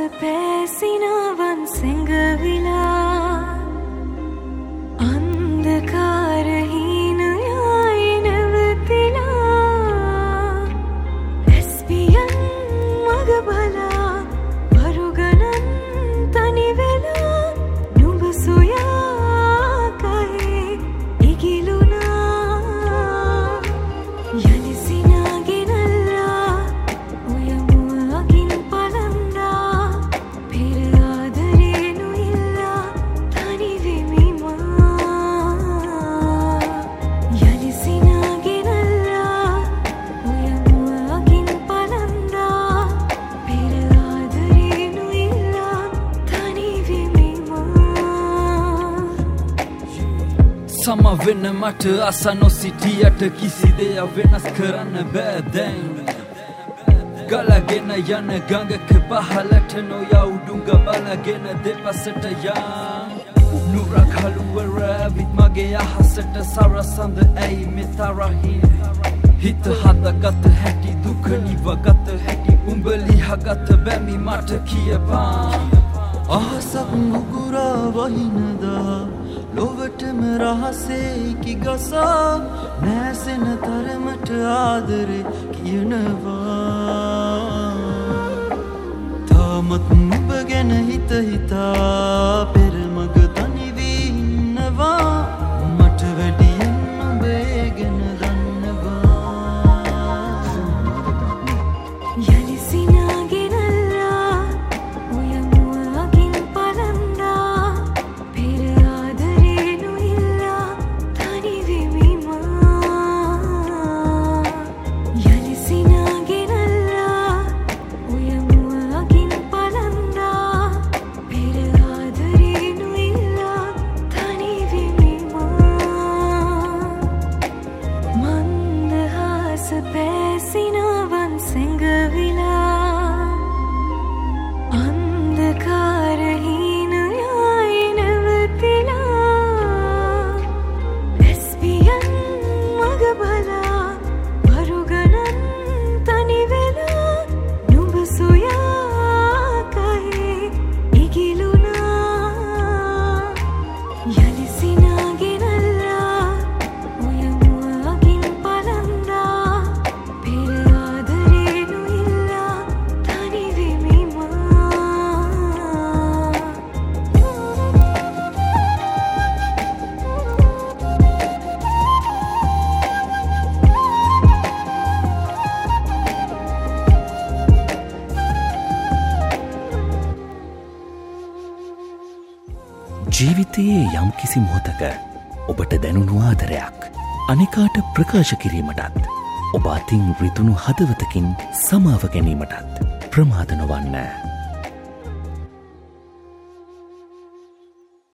පැසිනවන් සැඟවිලා අන්ධකාරහීන යයි නැවතිලා ඇස්පියන් මග බලා වරුගණන් තනි වෙලා නුඹ සොයා කහේ ඉගිලුනා යලි සිනාගෙනල්ලා ඔය මුවකින් පලන්දා පෙර ආදරේනු ඉල්ලා තනි වෙමි මා යලි සිනාගෙනල්ලා ඔය මුවකින් පලන්දා පෙර ආදරේනු ඉල්ලා තනි වෙමි මා සම වෙන මට අස නොසිටියට කිසි දෙයක් වෙනස් කරන්න බෑ දැන් ගලගෙන යන ගඟක පහලට නොයා උඩුඟ බලගෙන දෙපසට යන් නුරක් හලුවර ඇවිත් මගේ අහසට සරසඳ ඇයි මෙතරහින් හිත හදගත හැටි දුක නිවගත හැටි උඹ ලිහගත බැමි මට කියපන් අහසක් මුගුරා වහිනදා ලොවටම රහසේ කිගසා නැසෙන තරමට ආදරේ කියනවා තාමත් නුඹ ගැන හිත හිතා පෙරමග තනිවී ඉන්නවා මට වැඩියෙන් නුඹ ඒ ගැන දන්නවා යලි සිනාගෙනල්ලා ඔය මුවකින් පලන්දා පෙර ආදරේනු ඉල්ලා තනි වෙමි මා යලි සිනාගෙනල්ලා ඔය මුවකින් පලන්දා පෙර ආදරේනු ඉල්ලා තනි වෙමි මා මන්දහාස පැසිනවන් සැඟවිලා අන්ධකාරහීන යයි නැවතිලා ඇස්පියන් මග බලා වරුගණන් තනි වෙලා නුඹ සොයා කහේ ඉගිලුනා යලි සිනාගෙනල්ලා ඔය මුවකින් පලන්දා පෙර ආදරේනු ඉල්ලා තනි වෙමි මා ජීවිතයේ යම් කිසි මොහොතක ඔබට දැනුණු ආදරයක් අනෙකාට ප්‍රකාශ කිරීමටත් ඔබ අතින් රිදුණු හදවතකින් සමාව ගැනීමටත් ප්‍රමාද නොවන්න.